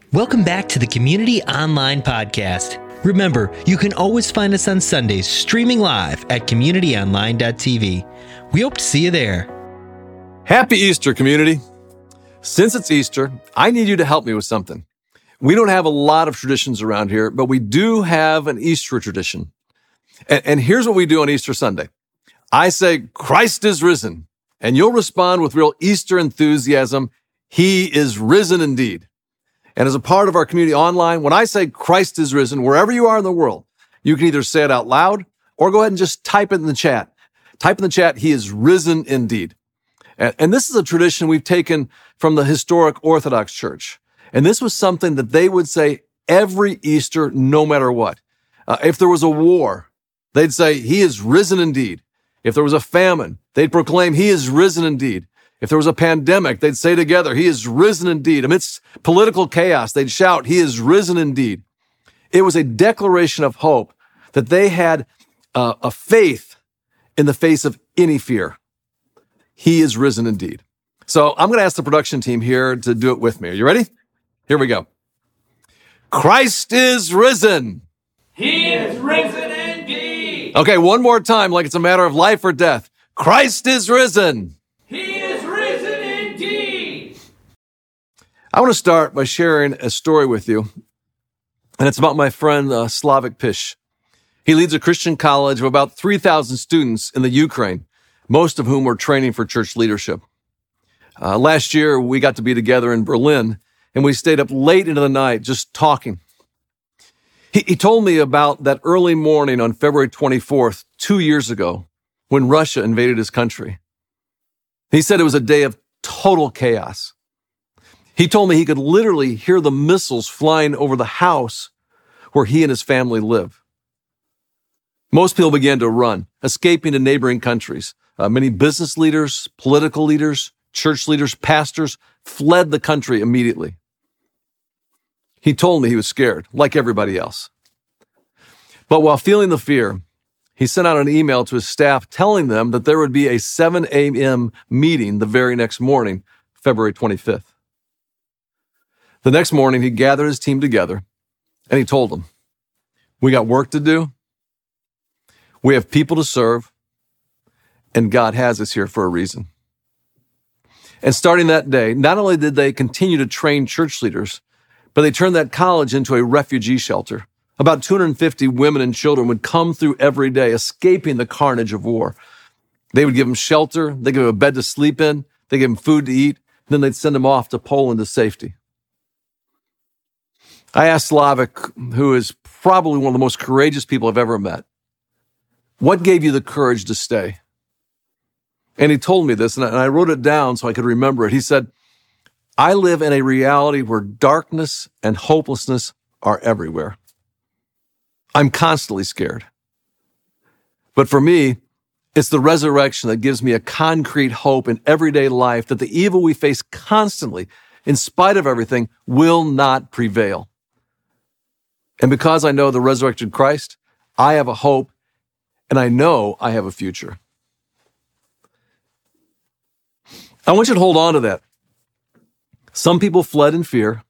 Welcome back to the Community Online Podcast. Remember, you can always find us on Sundays streaming live at communityonline.tv. We hope to see you there. Happy Easter, community. Since it's Easter, I need you to help me with something. We don't have a lot of traditions around here, but we do have an Easter tradition. And here's what we do on Easter Sunday. I say, Christ is risen. And you'll respond with real Easter enthusiasm. He is risen indeed. And as a part of our community online, when I say Christ is risen, wherever you are in the world, you can either say it out loud or go ahead and just type it in the chat. Type in the chat, he is risen indeed. And this is a tradition we've taken from the historic Orthodox Church. And this was something that they would say every Easter, no matter what. If there was a war, they'd say, he is risen indeed. If there was a famine, they'd proclaim, he is risen indeed. If there was a pandemic, they'd say together, he is risen indeed. Amidst political chaos, they'd shout, he is risen indeed. It was a declaration of hope that they had a faith in the face of any fear. He is risen indeed. So I'm going to ask the production team here to do it with me. Are you ready? Here we go. Christ is risen. He is risen indeed. Okay, one more time, like it's a matter of life or death. Christ is risen. He is risen indeed. I want to start by sharing a story with you, and it's about my friend Slavik Pish. He leads a Christian college of about 3,000 students in the Ukraine, most of whom were training for church leadership. Last year, we got to be together in Berlin, and we stayed up late into the night just talking. He told me about that early morning on February 24th, 2 years ago, when Russia invaded his country. He said it was a day of total chaos. He told me he could literally hear the missiles flying over the house where he and his family live. Most people began to run, escaping to neighboring countries. Many business leaders, political leaders, church leaders, pastors fled the country immediately. He told me he was scared, like everybody else. But while feeling the fear, he sent out an email to his staff telling them that there would be a 7 a.m. meeting the very next morning, February 25th. The next morning, he gathered his team together and he told them, we got work to do, we have people to serve, and God has us here for a reason. And starting that day, not only did they continue to train church leaders, but they turned that college into a refugee shelter. About 250 women and children would come through every day, escaping the carnage of war. They would give them shelter, they'd give them a bed to sleep in, they'd give them food to eat, then they'd send them off to Poland to safety. I asked Slavik, who is probably one of the most courageous people I've ever met, what gave you the courage to stay? And he told me this, and I wrote it down so I could remember it. He said, I live in a reality where darkness and hopelessness are everywhere. I'm constantly scared. But for me, it's the resurrection that gives me a concrete hope in everyday life that the evil we face constantly, in spite of everything, will not prevail. And because I know the resurrected Christ, I have a hope, and I know I have a future. I want you to hold on to that. Some people fled in fear,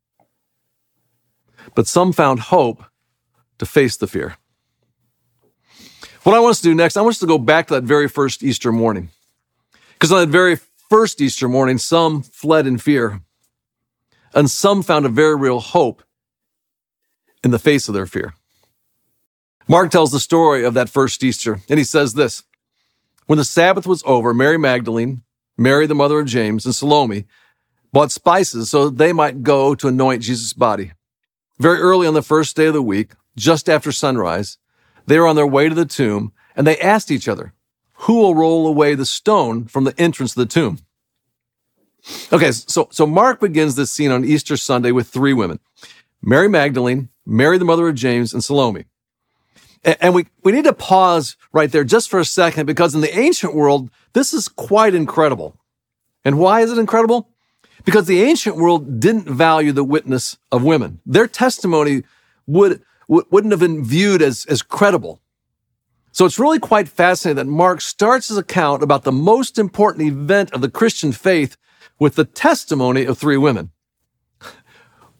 but some found hope to face the fear. What I want us to do next, I want us to go back to that very first Easter morning. Because on that very first Easter morning, some fled in fear, and some found a very real hope in the face of their fear. Mark tells the story of that first Easter, and he says this, when the Sabbath was over, Mary Magdalene, Mary the mother of James, and Salome bought spices so that they might go to anoint Jesus' body. Very early on the first day of the week, just after sunrise, they were on their way to the tomb, and they asked each other, who will roll away the stone from the entrance of the tomb? Okay, so Mark begins this scene on Easter Sunday with three women, Mary Magdalene, Mary the mother of James, and Salome. And we need to pause right there just for a second, because in the ancient world, this is quite incredible. And why is it incredible? Because the ancient world didn't value the witness of women. Their testimony wouldn't have been viewed as credible. So it's really quite fascinating that Mark starts his account about the most important event of the Christian faith with the testimony of three women.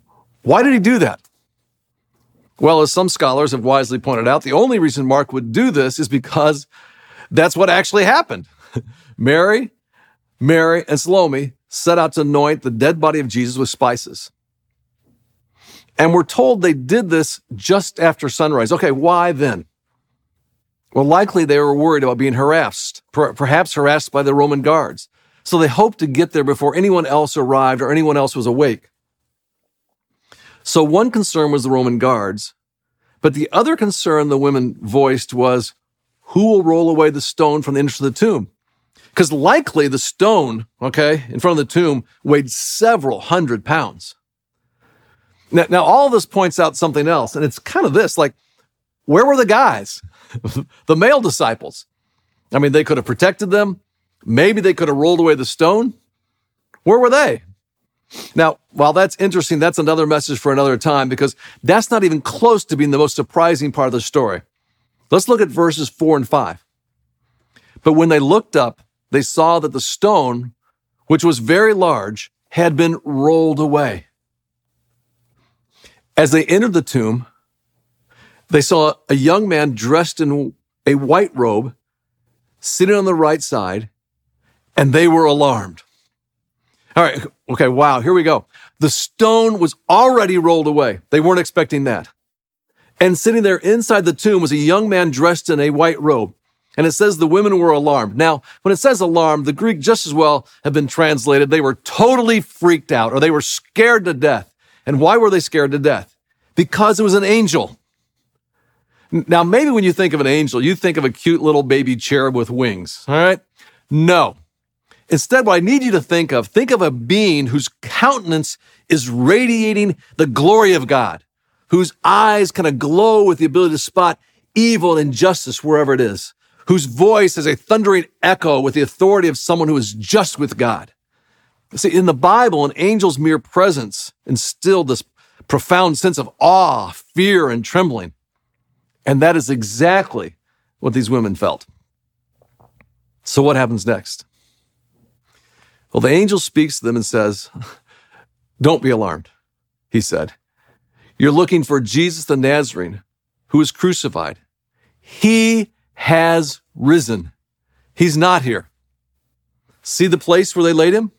Why did he do that? Well, as some scholars have wisely pointed out, the only reason Mark would do this is because that's what actually happened. Mary, and Salome set out to anoint the dead body of Jesus with spices. And we're told they did this just after sunrise. Okay, why then? Well, likely they were worried about being harassed, perhaps harassed by the Roman guards. So they hoped to get there before anyone else arrived or anyone else was awake. So one concern was the Roman guards, but the other concern the women voiced was, who will roll away the stone from the entrance of the tomb? Because likely the stone, in front of the tomb weighed several hundred pounds. Now all of this points out something else, and it's kind of this, where were the guys? The male disciples. I mean, they could have protected them. Maybe they could have rolled away the stone. Where were they? Now, while that's interesting, that's another message for another time, because that's not even close to being the most surprising part of the story. Let's look at verses 4 and 5. But when they looked up, they saw that the stone, which was very large, had been rolled away. As they entered the tomb, they saw a young man dressed in a white robe sitting on the right side, and they were alarmed. All right, okay, wow, here we go. The stone was already rolled away. They weren't expecting that. And sitting there inside the tomb was a young man dressed in a white robe. And it says the women were alarmed. Now, when it says alarmed, the Greek just as well have been translated. They were totally freaked out, or they were scared to death. And why were they scared to death? Because it was an angel. Now, maybe when you think of an angel, you think of a cute little baby cherub with wings, all right? No. Instead, what I need you to think of a being whose countenance is radiating the glory of God, whose eyes kind of glow with the ability to spot evil and injustice wherever it is, whose voice has a thundering echo with the authority of someone who is just with God. See, in the Bible, an angel's mere presence instilled this profound sense of awe, fear, and trembling. And that is exactly what these women felt. So what happens next? Well, the angel speaks to them and says, "Don't be alarmed," he said. "You're looking for Jesus the Nazarene, who was crucified. He has risen. He's not here. See the place where they laid him?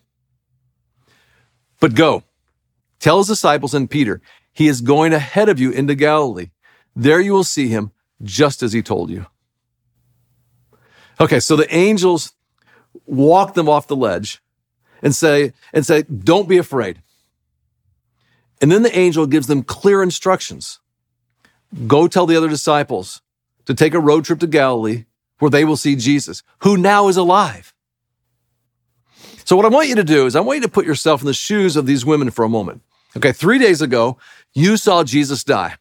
But go, tell his disciples and Peter, he is going ahead of you into Galilee. There you will see him just as he told you." Okay, so the angels walk them off the ledge and say, "Don't be afraid." And then the angel gives them clear instructions. Go tell the other disciples to take a road trip to Galilee where they will see Jesus, who now is alive. So what I want you to do is I want you to put yourself in the shoes of these women for a moment. Okay, 3 days ago, you saw Jesus die.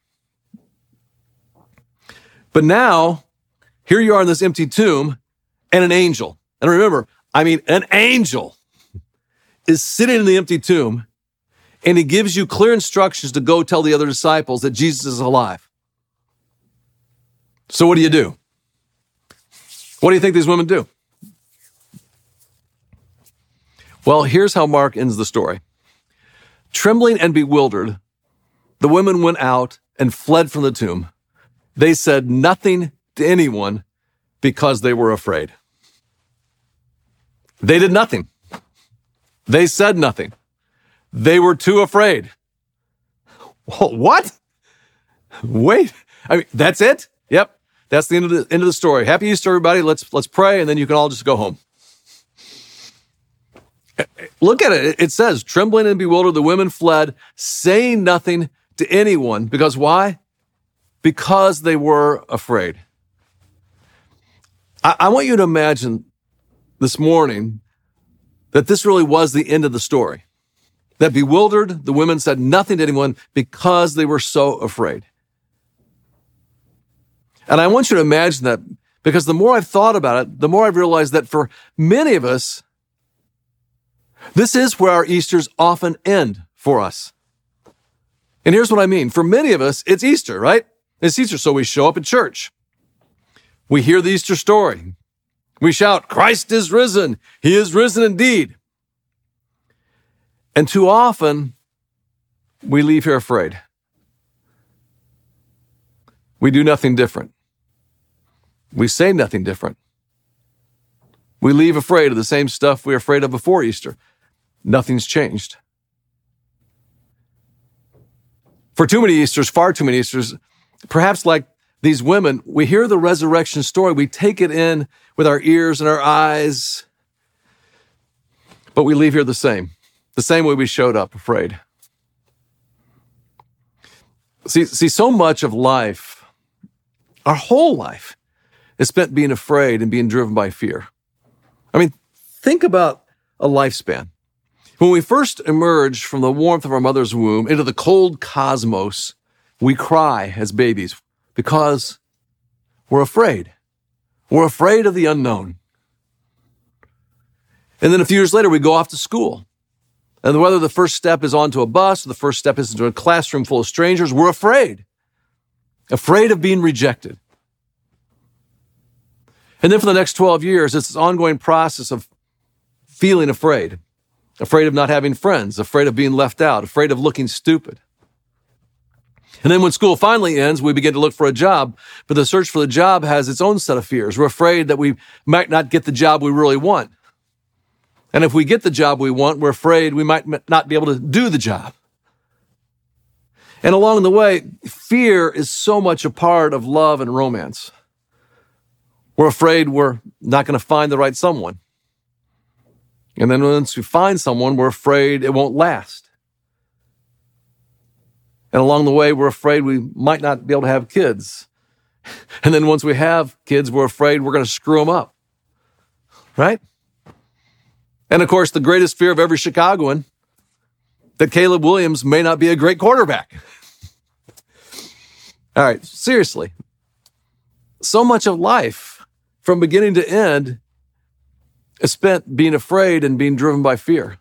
But now, here you are in this empty tomb, and an angel, and remember, an angel is sitting in the empty tomb, and he gives you clear instructions to go tell the other disciples that Jesus is alive. So what do you do? What do you think these women do? Well, here's how Mark ends the story. Trembling and bewildered, the women went out and fled from the tomb. They said nothing to anyone because they were afraid. They did nothing. They said nothing. They were too afraid. What? Wait. That's it? Yep. That's the end of the story. Happy Easter, everybody. Let's pray, and then you can all just go home. Look at it. It says, trembling and bewildered, the women fled, saying nothing to anyone. Because why? Because they were afraid. I want you to imagine this morning that this really was the end of the story. That bewildered, the women said nothing to anyone because they were so afraid. And I want you to imagine that because the more I've thought about it, the more I've realized that for many of us, this is where our Easters often end for us. And here's what I mean. For many of us, it's Easter, right? It's Easter, so we show up at church. We hear the Easter story. We shout, "Christ is risen. He is risen indeed." And too often, we leave here afraid. We do nothing different. We say nothing different. We leave afraid of the same stuff we were afraid of before Easter. Nothing's changed. For too many Easters, far too many Easters, perhaps like these women, we hear the resurrection story, we take it in with our ears and our eyes, but we leave here the same way we showed up, afraid. See, so much of life, our whole life, is spent being afraid and being driven by fear. I mean, think about a lifespan. When we first emerge from the warmth of our mother's womb into the cold cosmos, we cry as babies because we're afraid. We're afraid of the unknown. And then a few years later, we go off to school. And whether the first step is onto a bus or the first step is into a classroom full of strangers, we're afraid. Afraid of being rejected. And then for the next 12 years, it's this ongoing process of feeling afraid. Afraid of not having friends, afraid of being left out, afraid of looking stupid. And then when school finally ends, we begin to look for a job, but the search for the job has its own set of fears. We're afraid that we might not get the job we really want. And if we get the job we want, we're afraid we might not be able to do the job. And along the way, fear is so much a part of love and romance. We're afraid we're not going to find the right someone. And then once we find someone, we're afraid it won't last. And along the way, we're afraid we might not be able to have kids. And then once we have kids, we're afraid we're going to screw them up. Right? And of course, the greatest fear of every Chicagoan, that Caleb Williams may not be a great quarterback. All right, seriously. So much of life, from beginning to end, is spent being afraid and being driven by fear.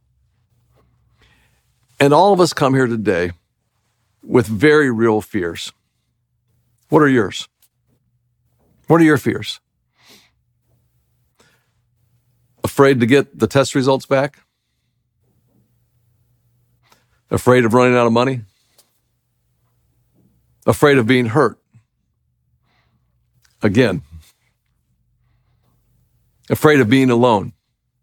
And all of us come here today with very real fears. What are yours? What are your fears? Afraid to get the test results back? Afraid of running out of money? Afraid of being hurt? Again. Afraid of being alone.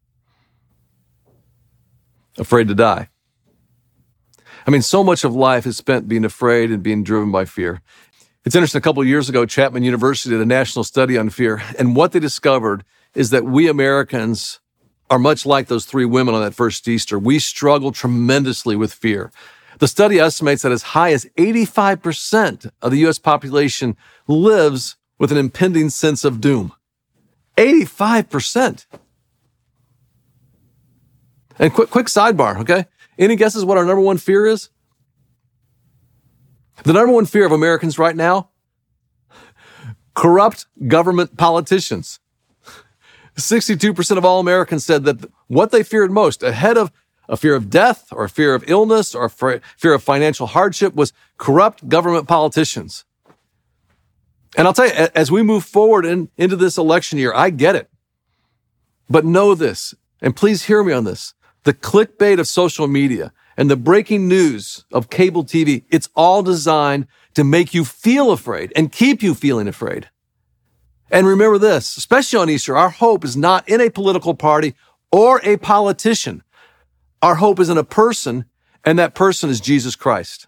Afraid to die. I mean, so much of life is spent being afraid and being driven by fear. It's interesting, a couple of years ago, Chapman University did a national study on fear, and what they discovered is that we Americans are much like those three women on that first Easter. We struggle tremendously with fear. The study estimates that as high as 85% of the U.S. population lives with an impending sense of doom. 85%. And quick sidebar, okay? Any guesses what our number one fear is? The number one fear of Americans right now? Corrupt government politicians. 62% of all Americans said that what they feared most, ahead of a fear of death or a fear of illness or a fear of financial hardship, was corrupt government politicians. And I'll tell you, as we move forward into this election year, I get it. But know this, and please hear me on this. The clickbait of social media and the breaking news of cable TV, it's all designed to make you feel afraid and keep you feeling afraid. And remember this, especially on Easter, our hope is not in a political party or a politician. Our hope is in a person, and that person is Jesus Christ.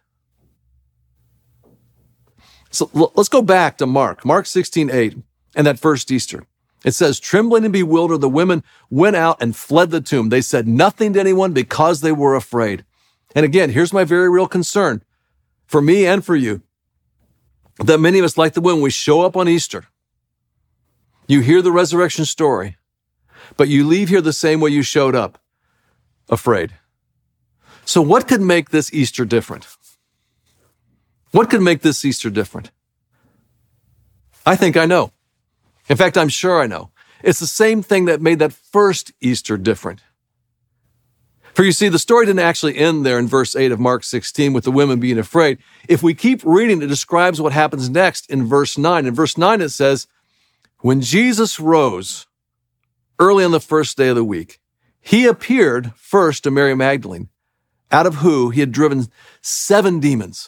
So let's go back to Mark 16:8, and that first Easter. It says, trembling and bewildered, the women went out and fled the tomb. They said nothing to anyone because they were afraid. And again, here's my very real concern for me and for you, that many of us, like the women, we show up on Easter. You hear the resurrection story, but you leave here the same way you showed up, afraid. So what could make this Easter different? What could make this Easter different? I think I know. In fact, I'm sure I know. It's the same thing that made that first Easter different. For you see, the story didn't actually end there in verse 8 of Mark 16 with the women being afraid. If we keep reading, it describes what happens next in verse 9. In verse 9, it says, when Jesus rose early on the first day of the week, he appeared first to Mary Magdalene, out of who he had driven 7 demons.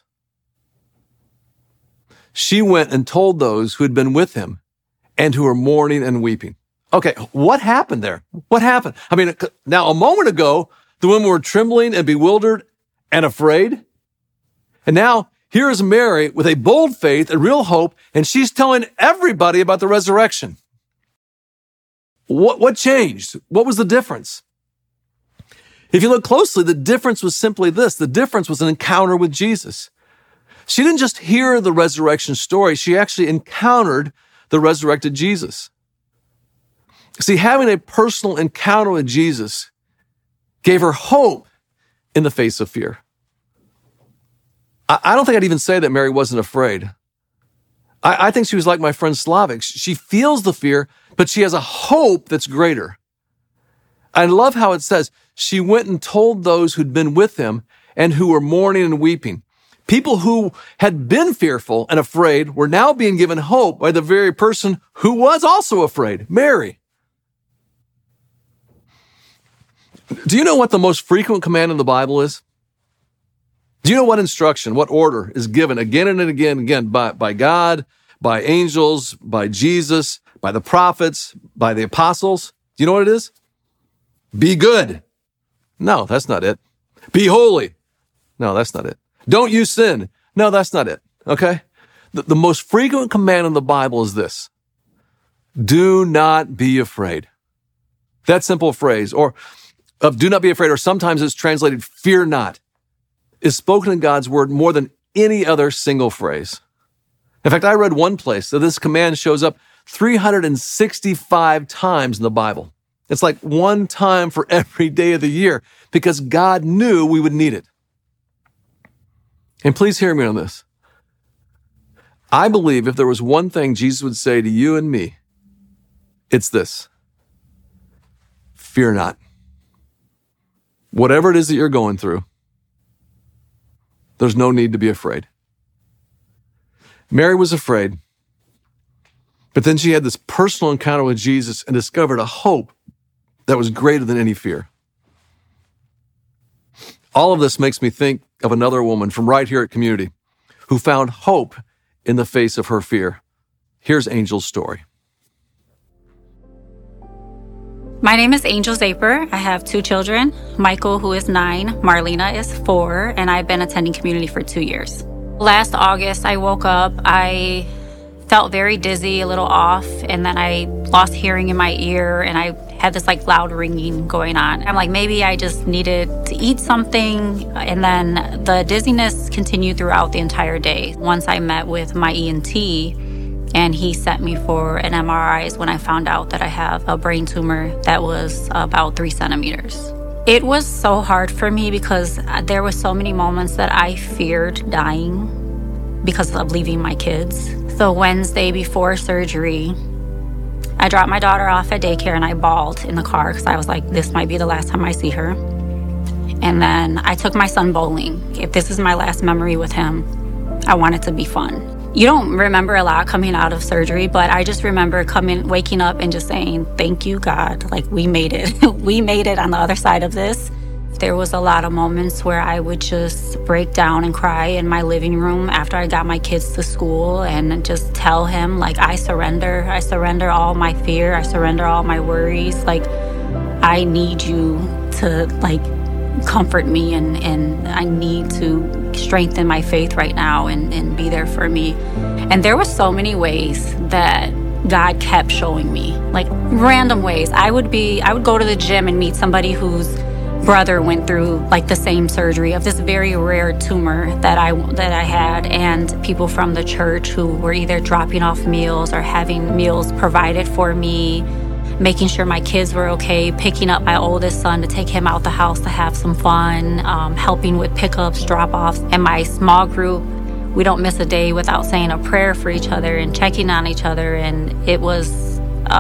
She went and told those who had been with him and who were mourning and weeping. Okay, what happened there? What happened? I mean, now a moment ago, the women were trembling and bewildered and afraid. And now here is Mary with a bold faith, a real hope, and she's telling everybody about the resurrection. What changed? What was the difference? If you look closely, the difference was simply this. The difference was an encounter with Jesus. She didn't just hear the resurrection story. She actually encountered the resurrected Jesus. See, having a personal encounter with Jesus gave her hope in the face of fear. I don't think I'd even say that Mary wasn't afraid. I think she was like my friend Slavik. She feels the fear, but she has a hope that's greater. I love how it says, she went and told those who'd been with him and who were mourning and weeping. People who had been fearful and afraid were now being given hope by the very person who was also afraid, Mary. Do you know what the most frequent command in the Bible is? Do you know what instruction, what order is given again and again by God, by angels, by Jesus, by the prophets, by the apostles? Do you know what it is? Be good. No, that's not it. Be holy. No, that's not it. Don't you sin. No, that's not it. Okay? The most frequent command in the Bible is this. Do not be afraid. That simple phrase, or of do not be afraid, or sometimes it's translated fear not, is spoken in God's word more than any other single phrase. In fact, I read one place that this command shows up 365 times in the Bible. It's like one time for every day of the year because God knew we would need it. And please hear me on this. I believe if there was one thing Jesus would say to you and me, it's this. Fear not. Whatever it is that you're going through, there's no need to be afraid. Mary was afraid, but then she had this personal encounter with Jesus and discovered a hope that was greater than any fear. All of this makes me think of another woman from right here at Community who found hope in the face of her fear. Here's Angel's story. My name is Angel Zaper. I have 2 children, Michael, who is 9, Marlena is 4, and I've been attending Community for 2 years. Last August, I woke up, I felt very dizzy, a little off, and then I lost hearing in my ear, and I had this loud ringing going on. I'm like, maybe I just needed to eat something, and then the dizziness continued throughout the entire day. Once I met with my ENT, and he sent me for an MRI when I found out that I have a brain tumor that was about 3 centimeters. It was so hard for me because there were so many moments that I feared dying because of leaving my kids. So Wednesday before surgery, I dropped my daughter off at daycare and I bawled in the car because I was like, this might be the last time I see her. And then I took my son bowling. If this is my last memory with him, I want it to be fun. You don't remember a lot coming out of surgery, but I just remember waking up and just saying, thank you, God. We made it. We made it on the other side of this. There was a lot of moments where I would just break down and cry in my living room after I got my kids to school and just tell him, I surrender. I surrender all my fear. I surrender all my worries. I need you to, comfort me and I need to strengthen my faith right now and be there for me. And there were so many ways that God kept showing me, random ways. I would go to the gym and meet somebody whose brother went through the same surgery of this very rare tumor that I had, and people from the church who were either dropping off meals or having meals provided for me, making sure my kids were okay, picking up my oldest son to take him out the house to have some fun, helping with pickups, drop-offs. And my small group, we don't miss a day without saying a prayer for each other and checking on each other. And it was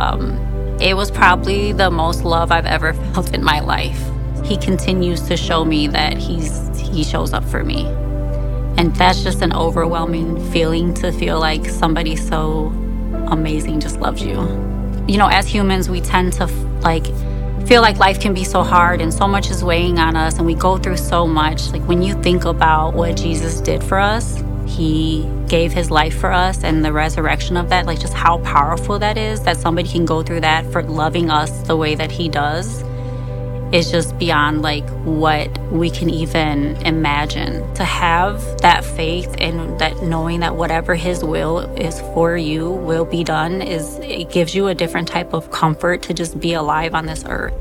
probably the most love I've ever felt in my life. He continues to show me that he shows up for me. And that's just an overwhelming feeling to feel like somebody so amazing just loves you. As humans, we tend to feel like life can be so hard and so much is weighing on us and we go through so much. Like when you think about what Jesus did for us, he gave his life for us, and the resurrection of that, like just how powerful that is, that somebody can go through that for loving us the way that he does, is just beyond like what we can even imagine. To have that faith and that knowing that whatever his will is for you will be done, it gives you a different type of comfort to just be alive on this earth.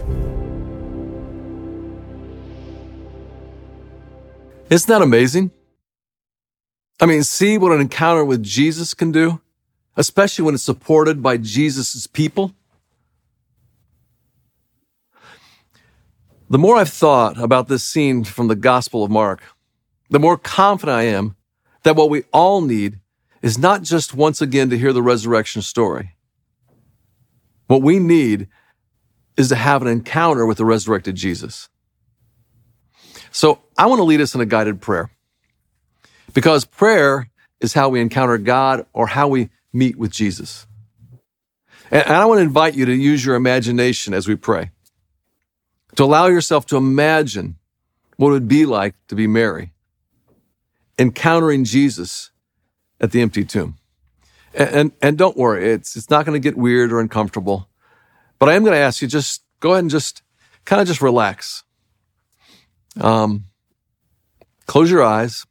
Isn't that amazing? I mean, see what an encounter with Jesus can do, especially when it's supported by Jesus' people. The more I've thought about this scene from the Gospel of Mark, the more confident I am that what we all need is not just once again to hear the resurrection story. What we need is to have an encounter with the resurrected Jesus. So I want to lead us in a guided prayer, because prayer is how we encounter God or how we meet with Jesus. And I want to invite you to use your imagination as we pray, to allow yourself to imagine what it would be like to be Mary, encountering Jesus at the empty tomb. And don't worry, it's not going to get weird or uncomfortable, but I am going to ask you, just go ahead and just relax. Close your eyes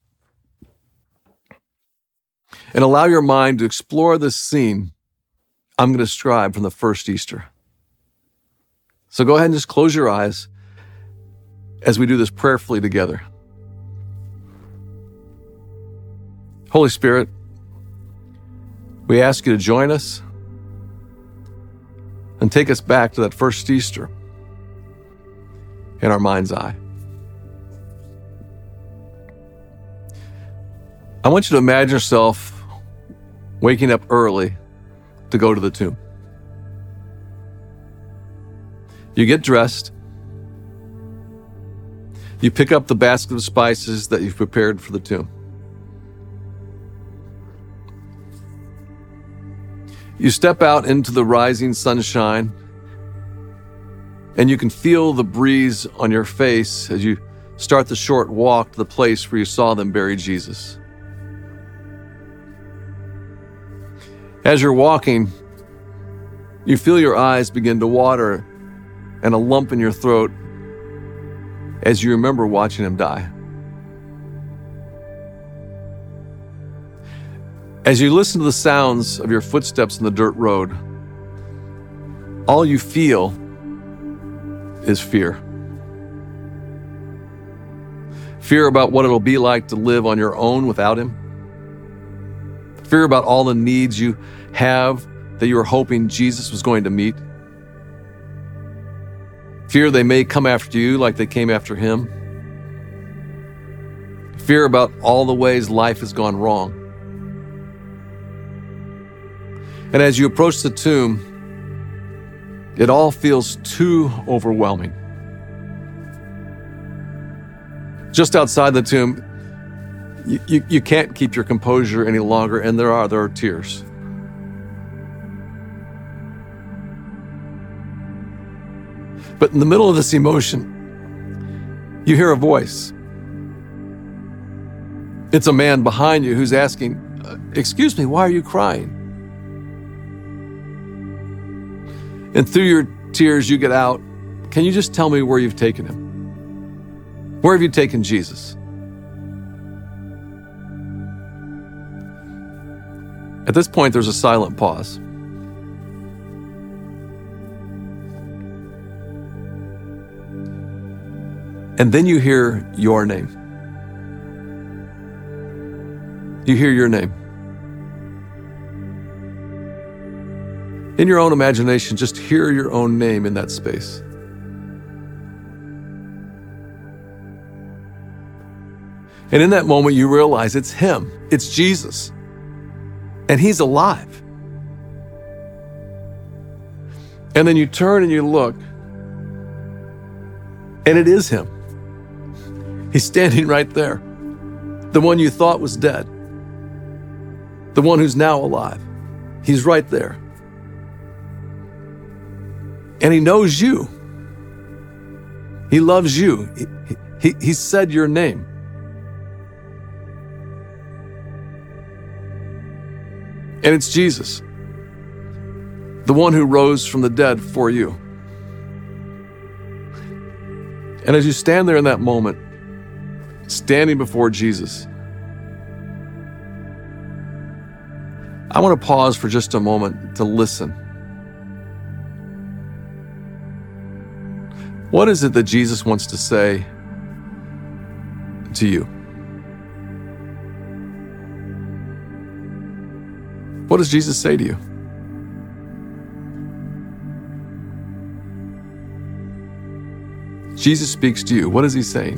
and allow your mind to explore this scene I'm going to describe from the first Easter. So go ahead and just close your eyes as we do this prayerfully together. Holy Spirit, we ask you to join us and take us back to that first Easter in our mind's eye. I want you to imagine yourself waking up early to go to the tomb. You get dressed. You pick up the basket of spices that you've prepared for the tomb. You step out into the rising sunshine, and you can feel the breeze on your face as you start the short walk to the place where you saw them bury Jesus. As you're walking, you feel your eyes begin to water and a lump in your throat as you remember watching him die. As you listen to the sounds of your footsteps in the dirt road, all you feel is fear. Fear about what it'll be like to live on your own without him. Fear about all the needs you have that you were hoping Jesus was going to meet. Fear they may come after you like they came after him. Fear about all the ways life has gone wrong. And as you approach the tomb, it all feels too overwhelming. Just outside the tomb, you can't keep your composure any longer, and there are tears. But in the middle of this emotion, you hear a voice. It's a man behind you who's asking, "Excuse me, why are you crying?" And through your tears, you get out, "Can you just tell me where you've taken him? Where have you taken Jesus?" At this point, there's a silent pause. And then you hear your name. You hear your name. In your own imagination, just hear your own name in that space. And in that moment, you realize it's him. It's Jesus. And he's alive. And then you turn and you look, and it is him. He's standing right there. The one you thought was dead. The one who's now alive. He's right there. And he knows you. He loves you. He said your name. And it's Jesus, the one who rose from the dead for you. And as you stand there in that moment, standing before Jesus, I want to pause for just a moment to listen. What is it that Jesus wants to say to you? What does Jesus say to you? Jesus speaks to you. What is he saying?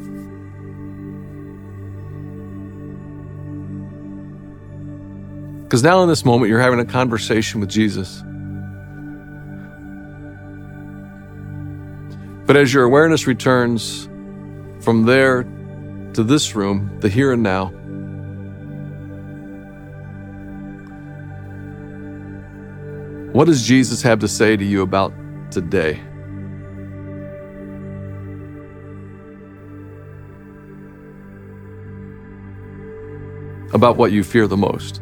Because now in this moment, you're having a conversation with Jesus. But as your awareness returns from there to this room, the here and now, what does Jesus have to say to you about today? About what you fear the most?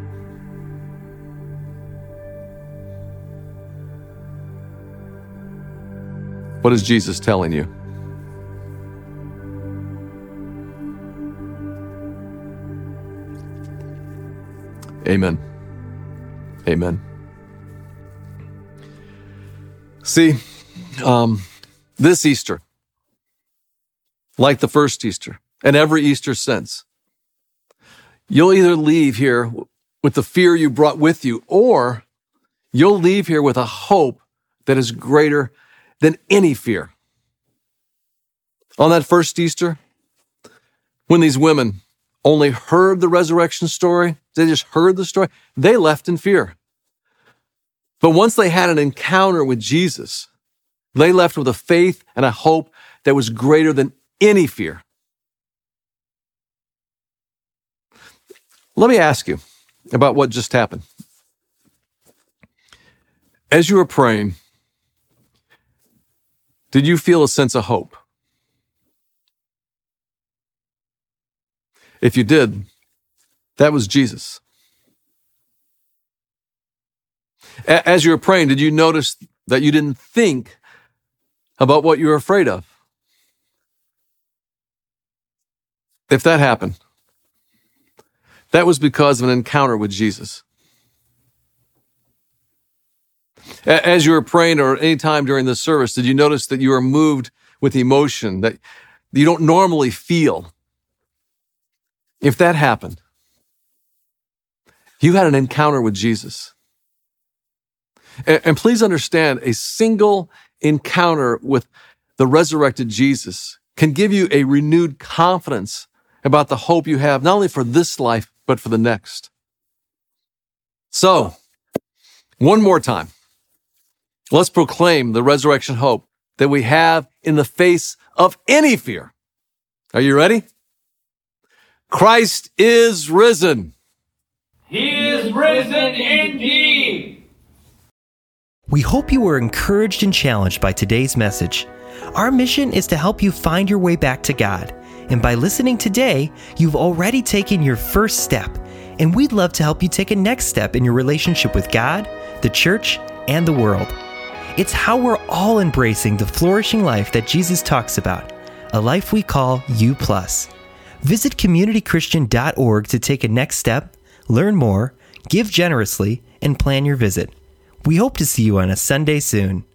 What is Jesus telling you? Amen. Amen. See, this Easter, like the first Easter and every Easter since, you'll either leave here with the fear you brought with you, or you'll leave here with a hope that is greater than any fear. On that first Easter, when these women only heard the resurrection story, they just heard the story, they left in fear. But once they had an encounter with Jesus, they left with a faith and a hope that was greater than any fear. Let me ask you about what just happened. As you were praying, did you feel a sense of hope? If you did, that was Jesus. As you were praying, did you notice that you didn't think about what you were afraid of? If that happened, that was because of an encounter with Jesus. As you were praying or any time during this service, did you notice that you were moved with emotion that you don't normally feel? If that happened, you had an encounter with Jesus. And please understand, a single encounter with the resurrected Jesus can give you a renewed confidence about the hope you have, not only for this life, but for the next. So, one more time, let's proclaim the resurrection hope that we have in the face of any fear. Are you ready? Christ is risen. He is risen indeed. We hope you were encouraged and challenged by today's message. Our mission is to help you find your way back to God. And by listening today, you've already taken your first step. And we'd love to help you take a next step in your relationship with God, the church, and the world. It's how we're all embracing the flourishing life that Jesus talks about, a life we call U+. Visit communitychristian.org to take a next step, learn more, give generously, and plan your visit. We hope to see you on a Sunday soon.